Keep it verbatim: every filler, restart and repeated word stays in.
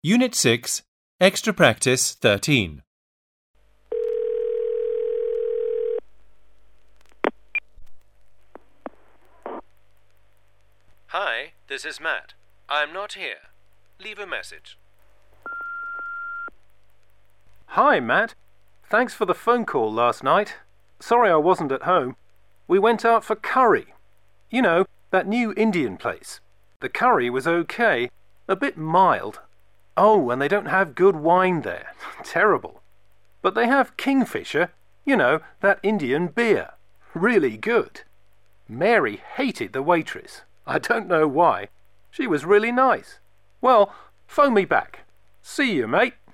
Unit six, Extra Practice thirteen. Hi, this is Matt. I'm not here. Leave a message. Hi, Matt. Thanks for the phone call last night. Sorry I wasn't at home. We went out for curry. You know, that new Indian place. The curry was okay, a bit mild. Oh, and they don't have good wine there. Terrible. But they have Kingfisher, you know, that Indian beer. Really good. Mary hated the waitress. I don't know why. She was really nice. Well, phone me back. See you, mate.